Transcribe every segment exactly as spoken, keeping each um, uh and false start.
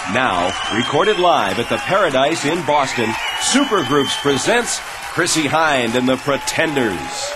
Now, recorded live at the Paradise in Boston, Supergroups presents Chrissie Hynde and the Pretenders.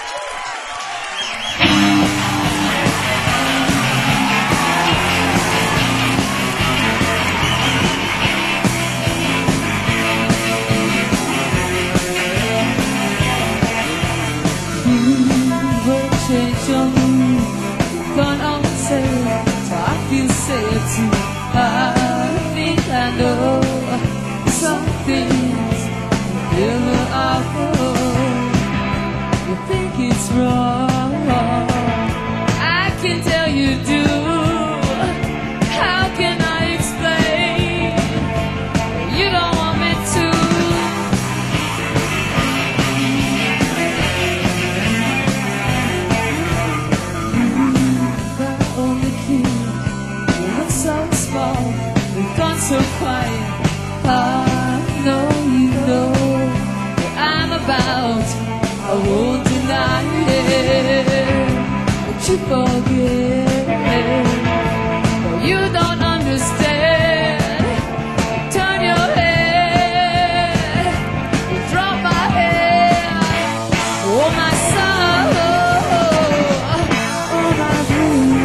Gone on sale, so I feel sad too. I think I know some things in the alcohol. You think it's wrong, I can tell you do. How can I explain? You don't want me to. So small, we've gone so quiet. I know you know what I'm about. I won't deny it, but you forget. No, you don't understand. Turn your head, drop my head. Oh my soul, oh my blue.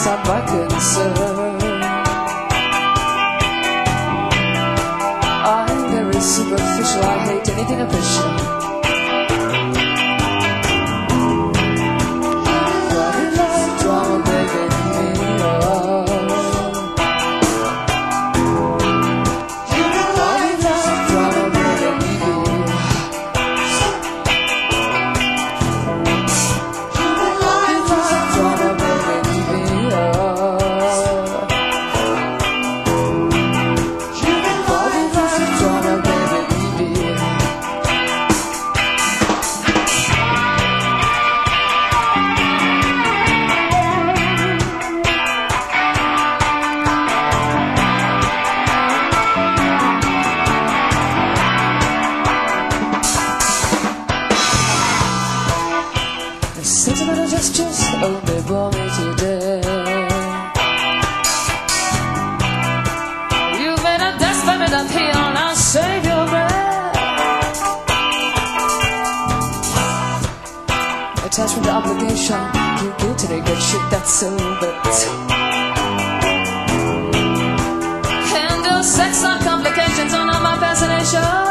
that's not my concern. I'm very superficial, I hate anything official. Sentimental gestures only bore me today. You've been a desperate appeal, now save your breath. Attachment to obligation, you guilty to good shit, that's so bad. Handle sex on complications, on all my fascinations.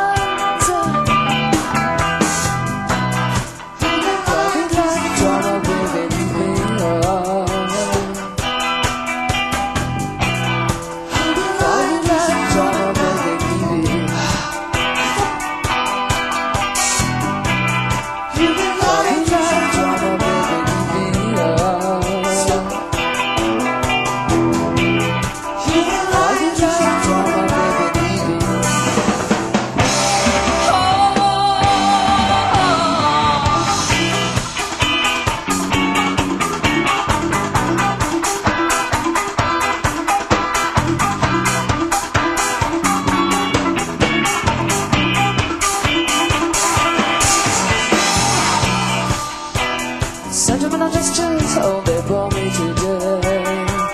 Sentimental gestures only bore me today.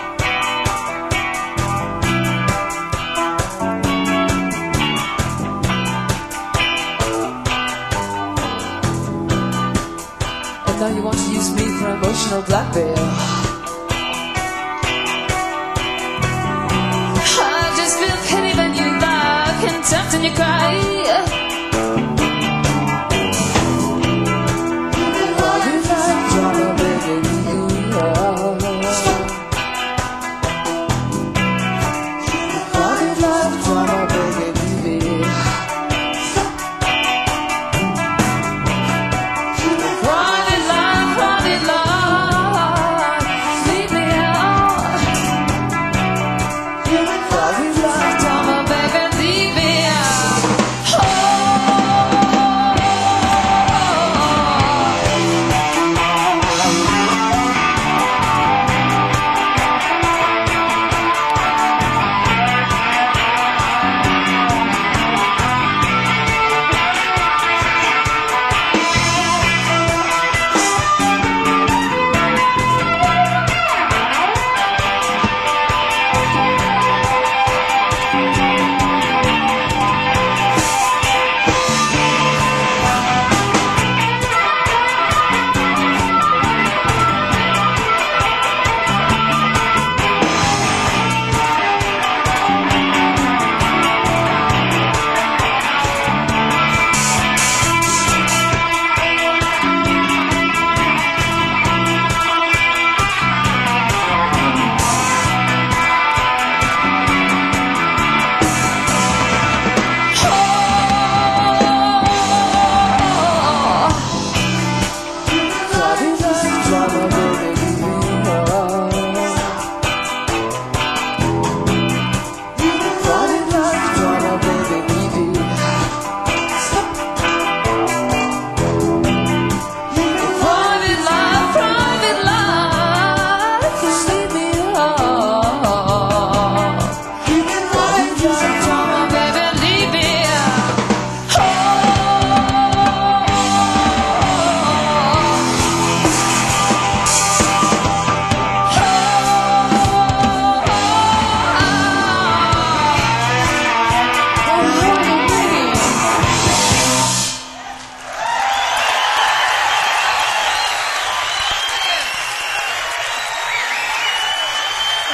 And now you want to use me for emotional blackmail. I just feel pity when you lie, contempt and you cry.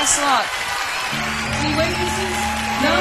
Thanks a lot. Any waitresses? No?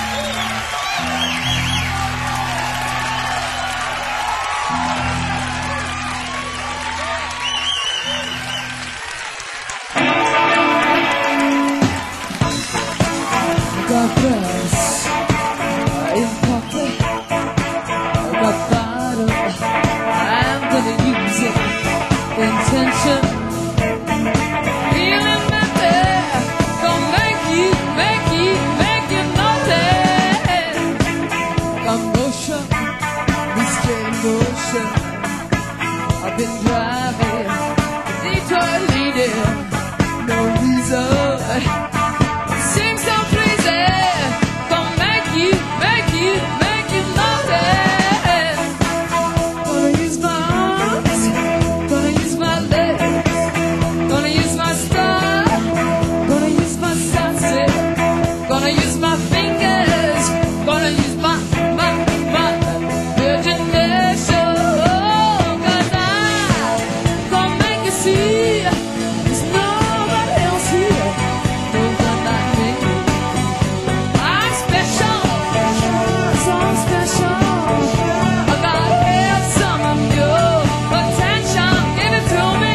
I got brass in pocket. I got bottle. I'm gonna use it. Intention. Feeling my bed. Gonna make you, make you, make you notice. Got motion, restrained motion. I've been driving, Detroit leading, no reason. Seems so pleasing. Gonna make you, make you, make you notice. Gonna use my arms, gonna use my legs, gonna use my style, gonna use my senses, gonna use my fingers, gonna use my, my, my imagination. Cause I'm gonna make you see there's nobody else here, no one like me. I'm special, so special. I gotta have some of your attention, give it to me.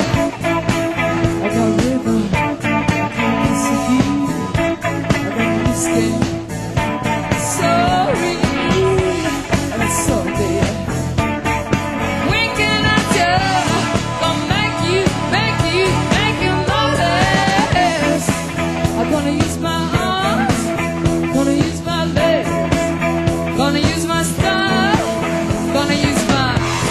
I got rhythm, I got whiskey, I got whiskey. Sorry, and it's so dear. Winking at you, gonna make you, make you, make you notice. I'm gonna use my arms, gonna use my legs, gonna use my style, gonna use my.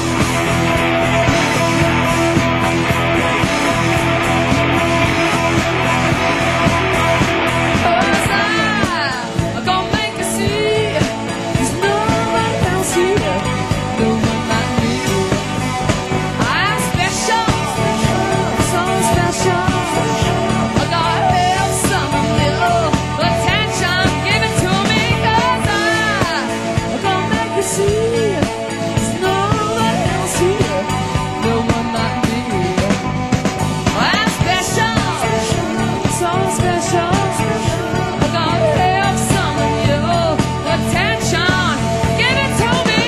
Cause I'm gonna make you see there's nobody else here, no one like me. I'm special, so special. I gotta have some of your attention, give it to me. Cause I'm gonna make you see there's nobody else here, no one like me. I'm special, so special. I gotta have some of your attention, give it to me.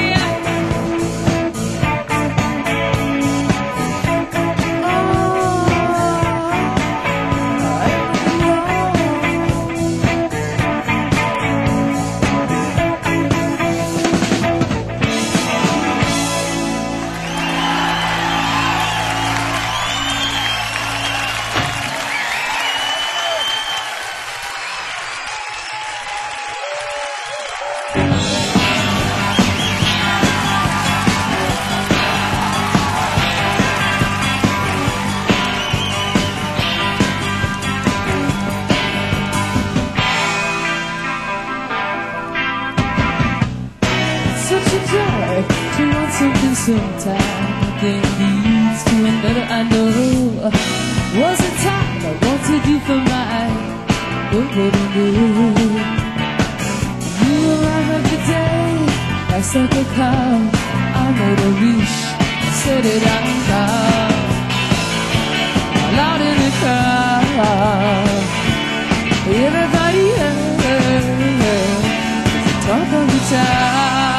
Such a joy to want something sometime. Nothing leads to another, I know. Was it time I wanted you for mine? Nobody knew. You arrive every day, like a cloud. I made a wish, said it out loud, loud in the crowd. Everybody heard, talk of the town.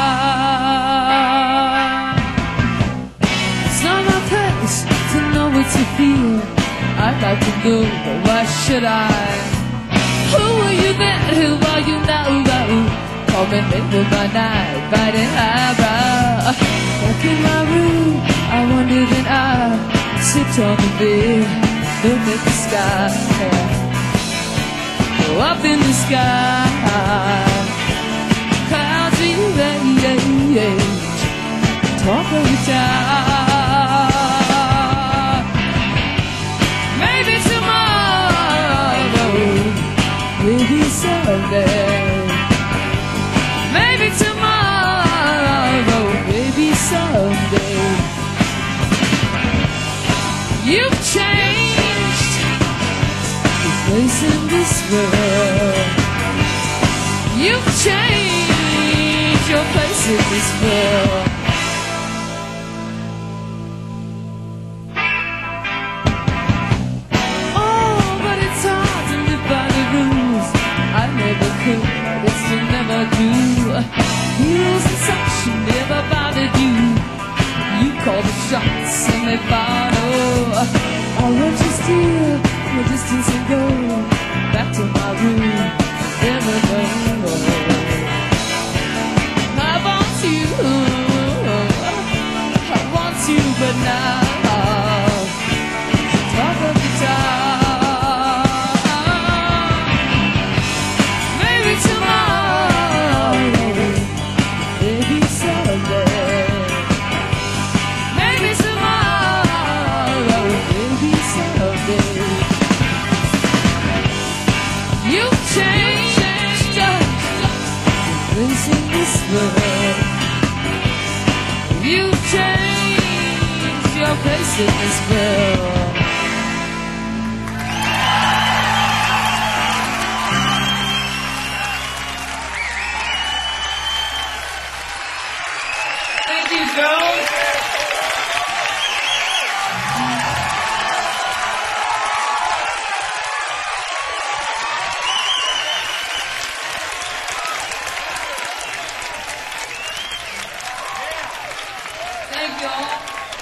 It's not my place to know what to feel. I'd like to know, but why should I? Who were you then? Who are you now? Coming into my night, biting eyebrow. Back in my room, I wonder then I sit on the bed, look at the sky, go up in the sky. Clouds erase, talk of the town. Maybe tomorrow, maybe someday. Maybe tomorrow, maybe someday. You've changed your place in this world. You've changed your place in this world. Oh, but it's all the shots semi-final. I'll let you steal the distance and go back to my room. Never know. I want you, I want you, but now talk of the time. Maybe tomorrow, maybe someday. Maybe tomorrow, maybe someday. You've changed, embracing this world. You've changed your place in this world. Thank you, Joe. Thank you all.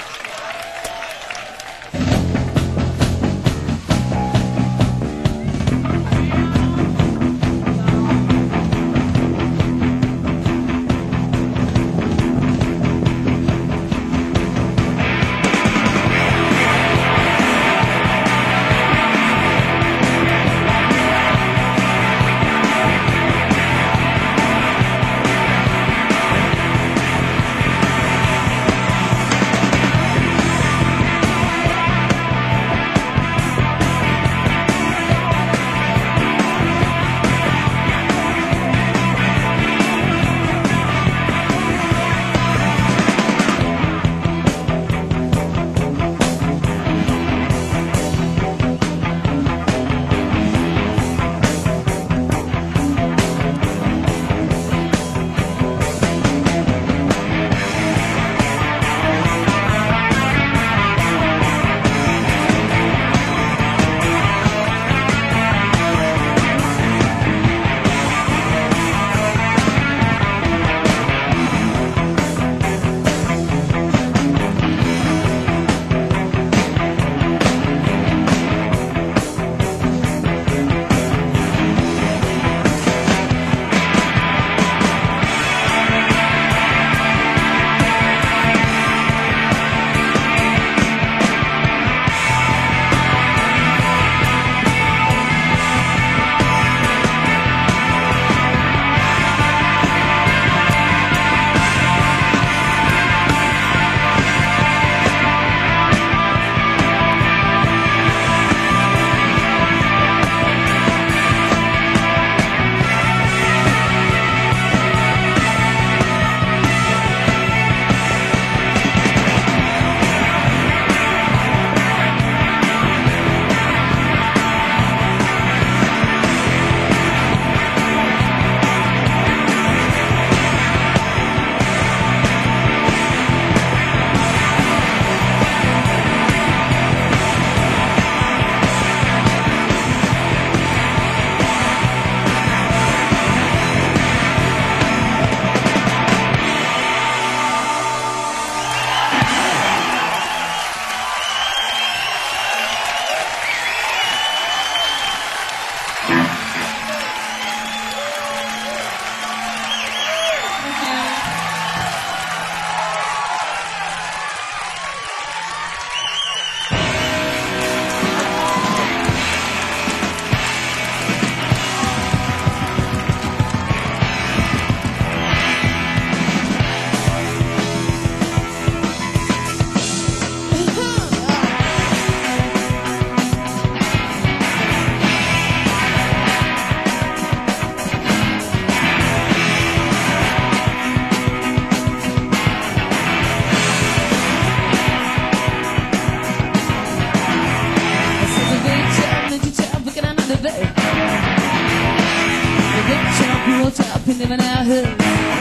living our hood.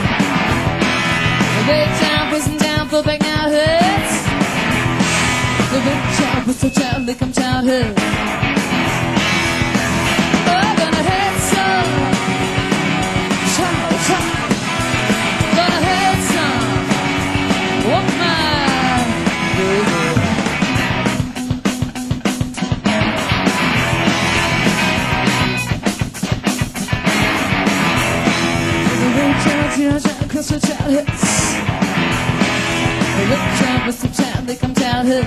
The big town prison down for back now hoods. The big town was so childly come childhood. Oh, gonna hurt some, child, child. Gonna hurt some, oh my. from childhood.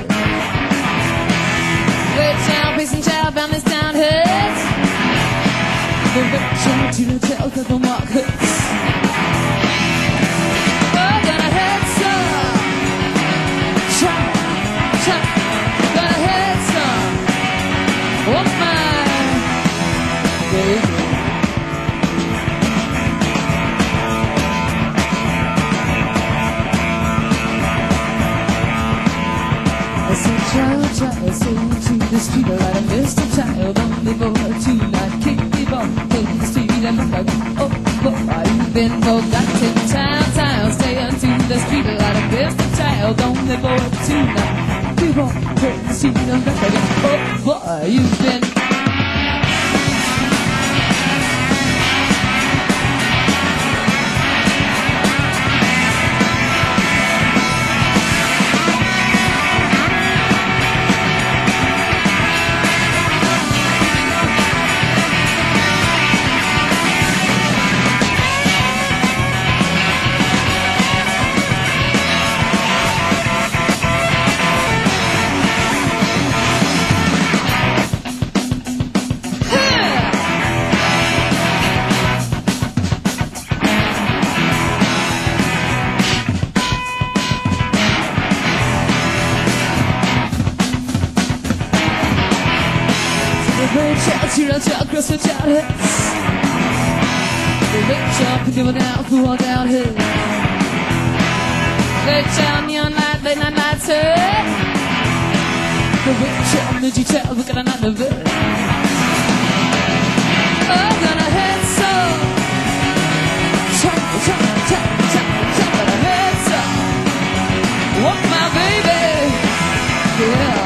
Way down, facing child, found this town hurts. The rich and to the tell that the mark hurts. Oh, got a head song. Chop, chop, got a head song. Oh my baby. I say child, child, I say to the street, I like a Mister Child, only boy to not kick the ball, take the street and look like, oh, oh, you've been forgotten, child, child, stay unto the street, I like a Mister Child, only boy to not kick the ball, take the street and look like, oh, boy, you've been. Children across the childhoods. The rich up and giving out who are down here. Late child, neon light, late night lights hurt. The rich up, did you tell? We're gonna not live it. Oh, gonna head so. Chop, chop, chop, chop, chop, gonna head so. Walk my baby. Yeah.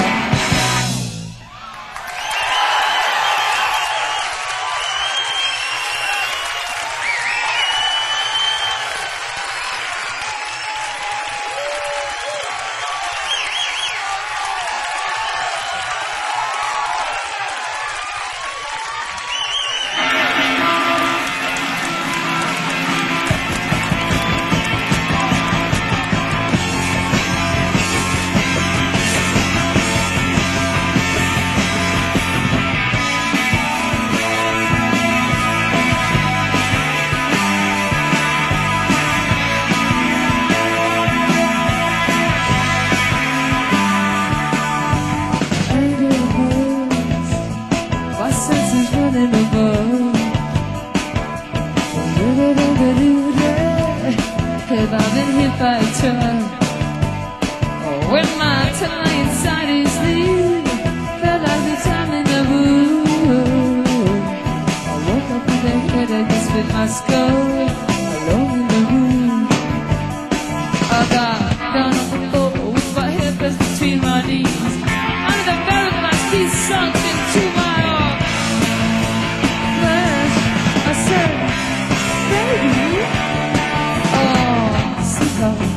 Have I been hit by a truck? Oh, when my tongue inside his knee felt like the time in the room. I woke up with a headache that split my skull, alone in the room. I got down on the floor with my head pressed between my knees. Under the barrel of my teeth sunk into my arm. Flash, I said, baby. Oh, sweetheart.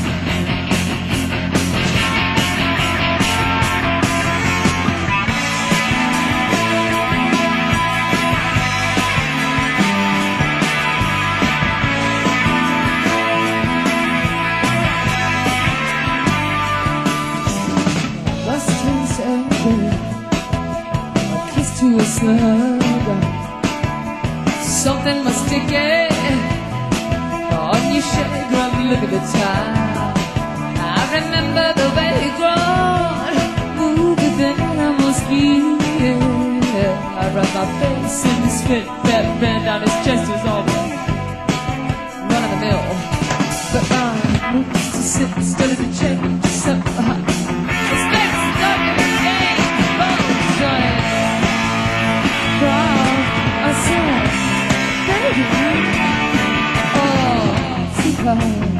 Lost in something, a kiss to a slug, something must stick it. On your shade, run, look at the time. I remember the way he grown, moved within almost year. I rubbed my face in the spit, that band down his chest was all run of the mill. But I moved to sit, study the change, so hot. Expect stuck in the game, oh, joy. Proud, I said, baby. Oh,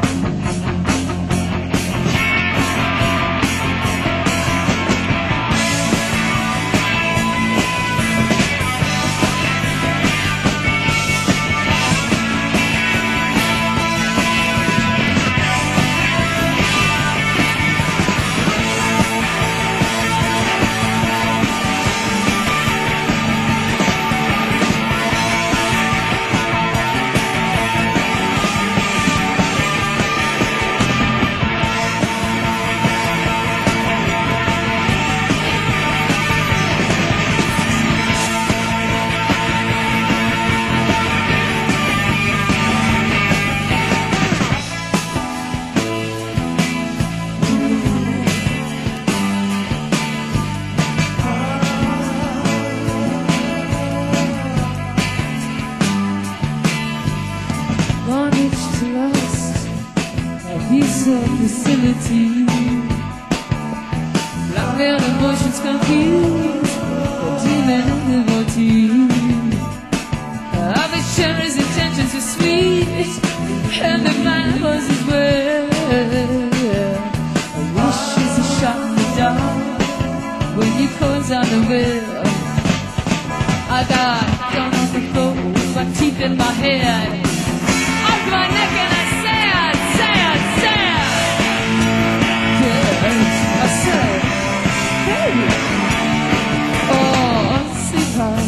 feel emotions confused, demon and devotee. I've been sharing his intentions are sweet, and the man was as well. I wish it's a shot in the dark when you close on the will. I got down on the floor, my teeth in my head, off my neck, and I said, said, said, yeah, I said, hey, oh, sweetheart.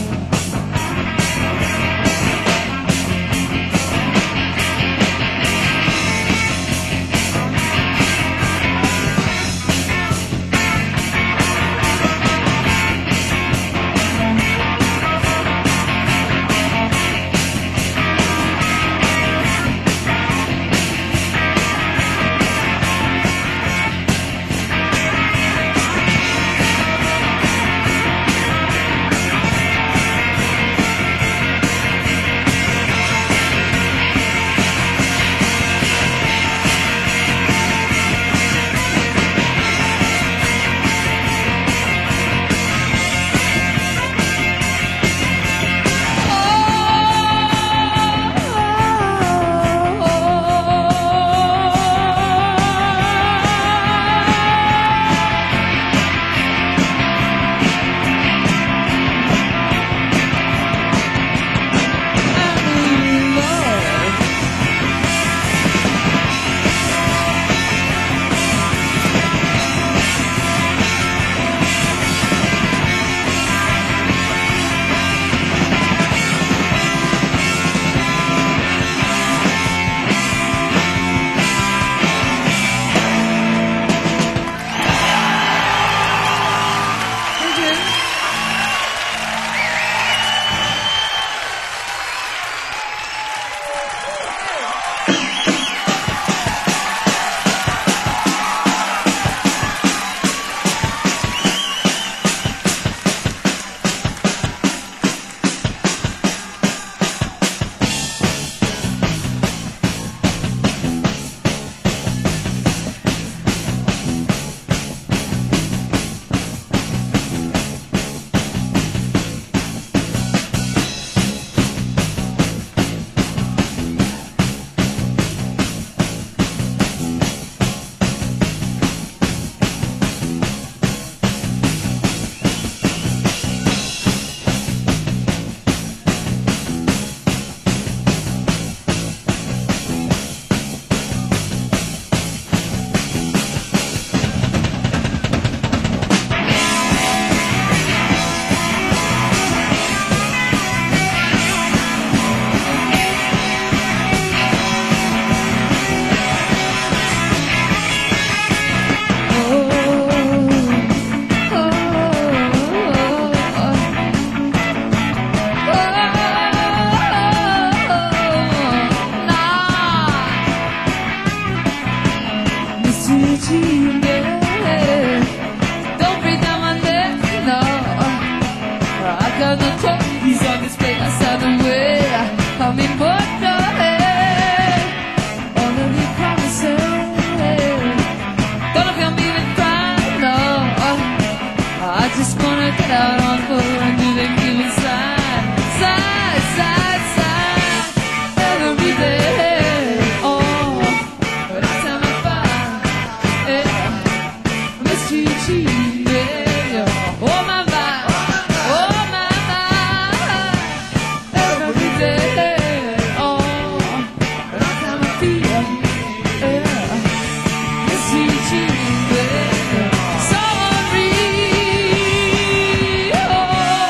Oh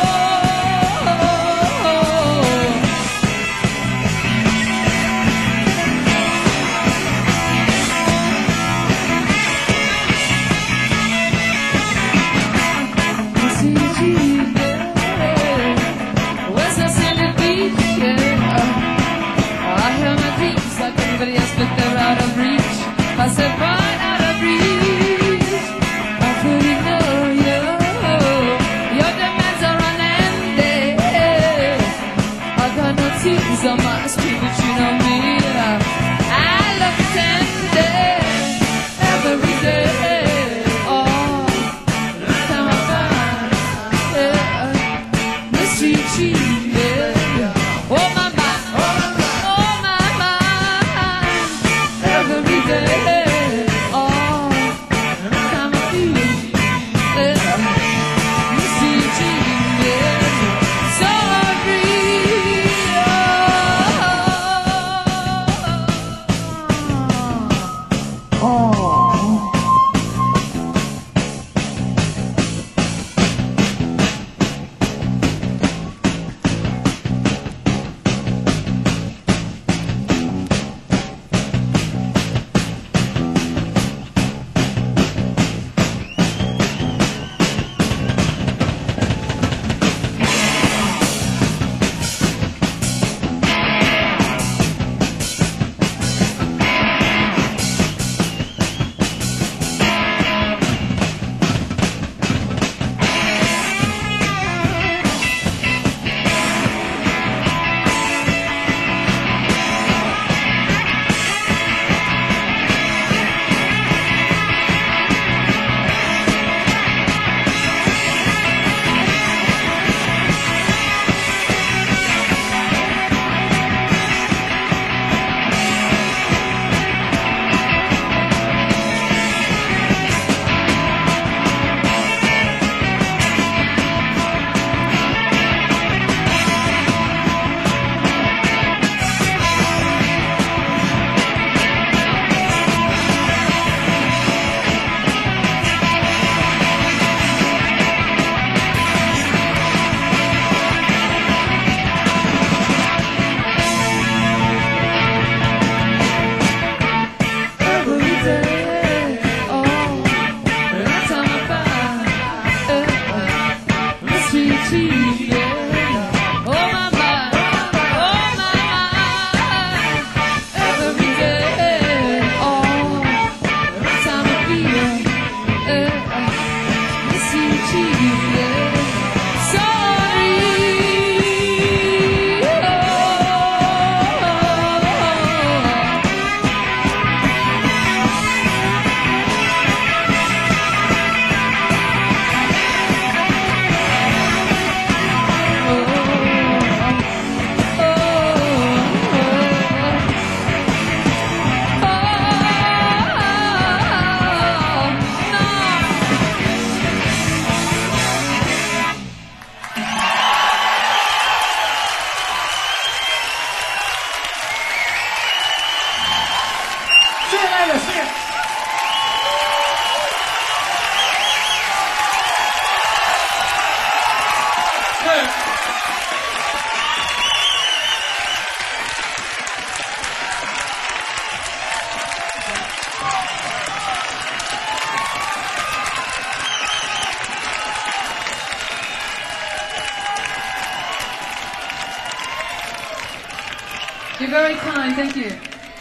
You're very kind, thank you.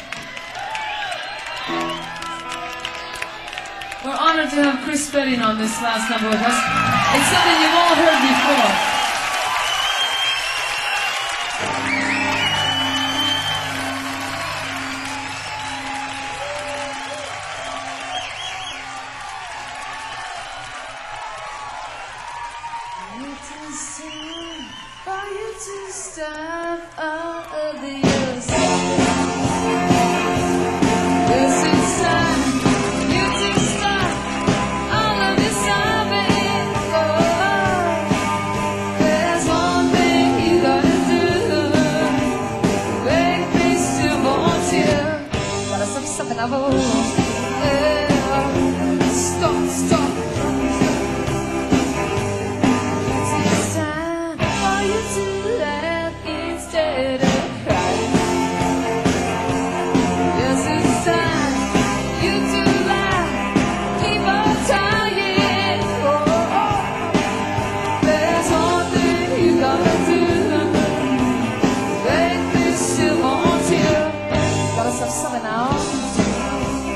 We're honored to have Chris Spedding on this last number with us. It's something you've all heard before. It's time for you to stop all of the years. This is time you to stop all of this sobbing. Oh, there's one thing you gotta do. Make me still want you. Gotta stop something I've owned. Yeah. Stop, stop. Something else.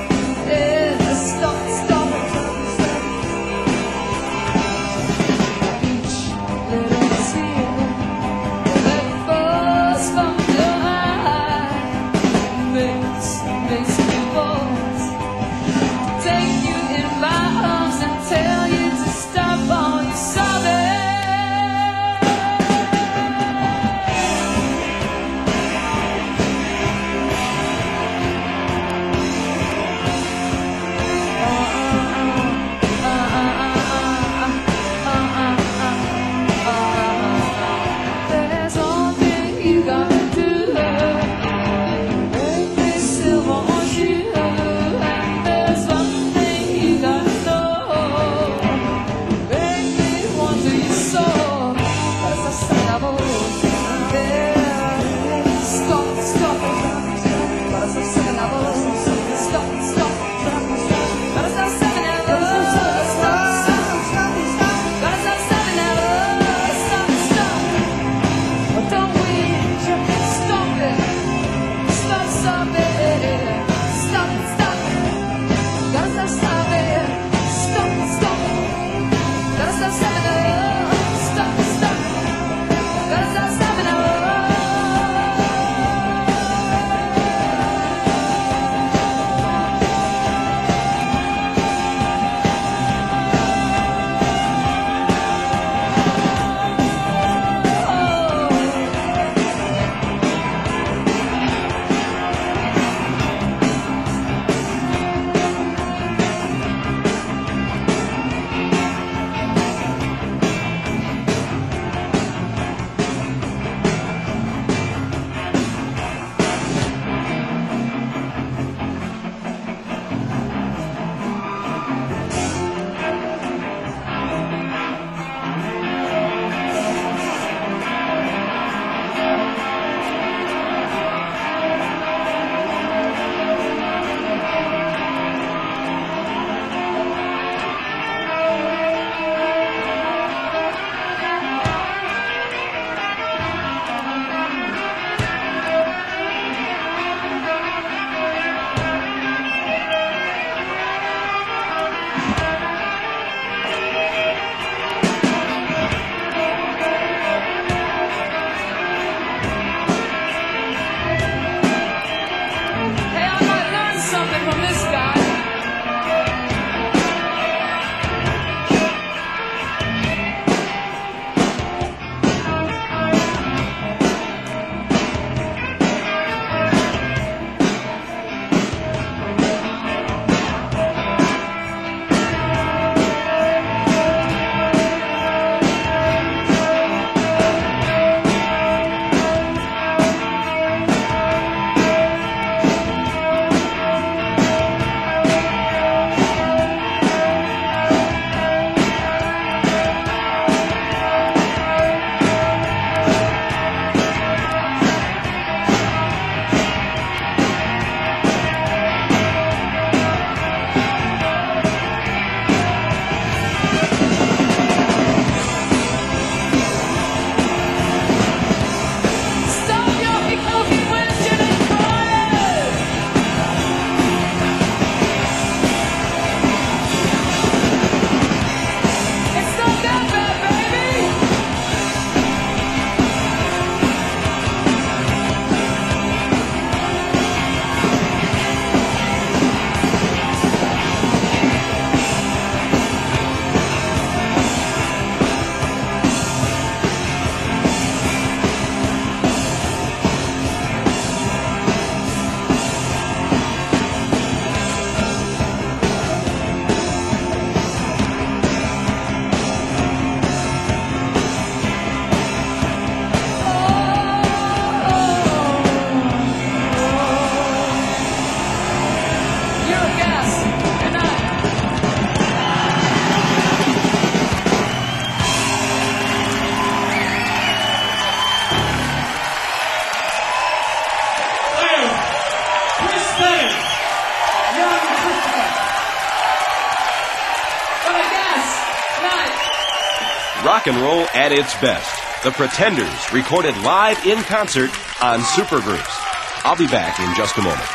night. Rock and roll at its best. The Pretenders, recorded live in concert on Supergroups. I'll be back in just a moment.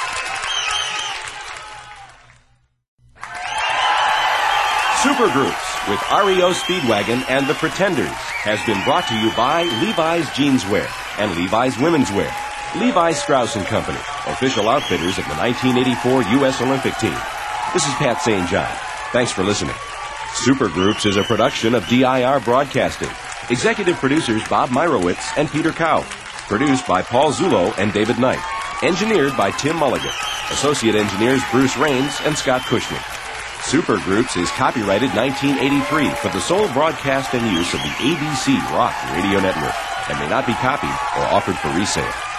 Supergroups with R E O Speedwagon and the Pretenders has been brought to you by Levi's Jeanswear and Levi's Women's Wear. Levi Strauss and Company, official outfitters of the nineteen eighty-four U S Olympic team. This is Pat Saint John. Thanks for listening. Supergroups is a production of D I R Broadcasting. Executive producers Bob Myrowitz and Peter Cow. Produced by Paul Zullo and David Knight. Engineered by Tim Mulligan. Associate engineers Bruce Rains and Scott Cushman. Supergroups is copyrighted nineteen eighty-three for the sole broadcast and use of the A B C Rock Radio Network and may not be copied or offered for resale.